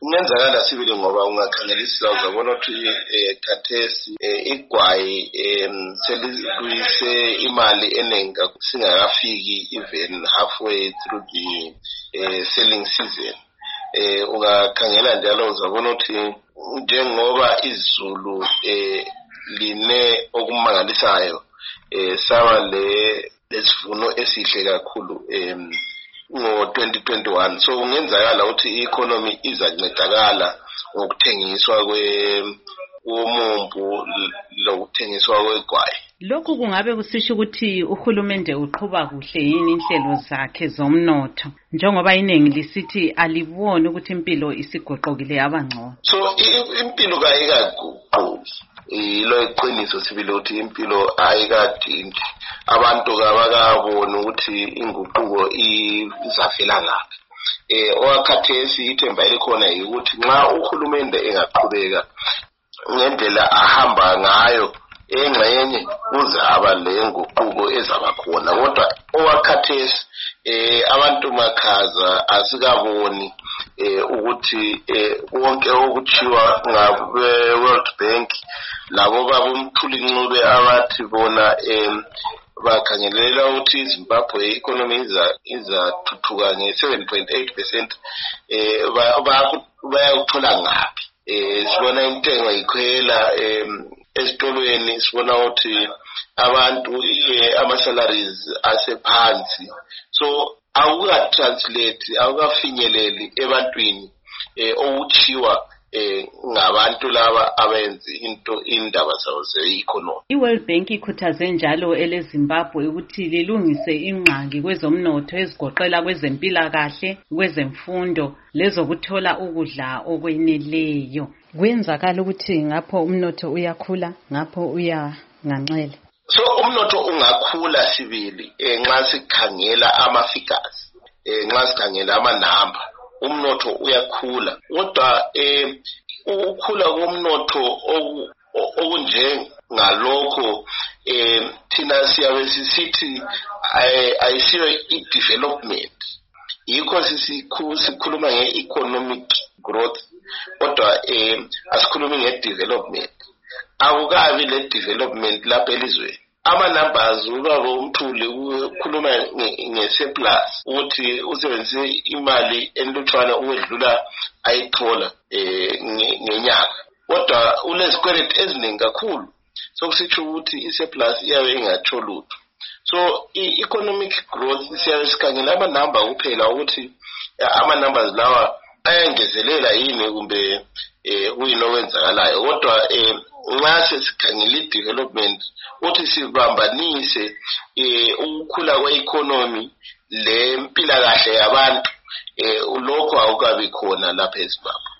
Kungenzakala sibili ngoba ungakhangelisisa uzabona ukuthi khathesi igwayi selibuyise imali eningi singakafiki even halfway through the selling season. Ungakhangela njalo uzabona ukuthi njengoba izulu line okumangalisayo saba lesivuno esihle kakhulu ngo-2021. So kungenzakala ukuthi i-economy izancedakala ngokuthengiswa komumbu lokuthengiswa kwegwayi. Lokhu kungabe kusisho ukuthi uhulumende uqhuba kuhle yini inhlelo zakhe zomnotho njengoba iningi lisithi aliboni ukuthi impilo isigoqokile yabangcono? So impilo kayikaguquki. Ilo iqiniso sibile ukuthi impilo ayikadingi. Abantu kabakabona ukuthi inguquko izavela ngaphi. Owakhathesi ithemba elikhona ukuthi nxa uhulumende engaqhubeka ngendlela ahamba ngayo engxenye kuzaba lenguquko ezaba khona. Kodwa owakhathesi abantu makhaza asikaboni ukuthi konke okuchiwa ngabe-World Bank labo babumthuli-ncube abathi bona bakhangelela ukuthi iZimbabwe economy izathuthuka nge-7.8%. Bayakuthola ngaphi? Sibona intengo ikhwela esitolweni, sibona ukuthi abantu ama-salaries asephansi. So awukatranslate, awukafinyeleli ebantwini okuchiwa ngabantu laba abenza indaba zabo ze-economy. I-World Bank ikhuthaze njalo eleZimbabwe ukuthi lilungise ingxaki kwezomnotho ezigoqela kwezempilakahle, kwezemfundo lezokuthola ukudla okweneleyo. Kwenzakala ukuthi ngapho umnotho uyakhula, ngapho uyanganxele. So umnotho ungakhula sibili nxa sikhangela ama-figures, nxa sikhangela amanamba. Umnotho uyakhula, kodwa ukukhula komnotho okunjengalokho thina siyabe sisithi ayisiyo i-development. Yikho sikhuluma nge-economic growth, kodwa asikhulumi nge-development. Akukabi le-development lapha elizweni. Ama-numbers ubaba umthuli ukhuluma nge-surplus ukuthi usebenzise imali enlutshwana ukwedlula ayithola ngenyanga. Kodwa unezikweleti eziningi kakhulu. So kusitsho ukuthi i-surplus iyabe ingatsho lutho. So i-economic growth siyabe sikhangela ama-number kuphela ukuthi ama-numbers lawa ayangezelela yini kumbe kuyini okwenzakalayo. Kodwa nxa sesikhangela i-development uthi sibambanise ukukhula kwe-economy lempilakahle yabantu, lokho awukabi khona lapha eZimbabwe.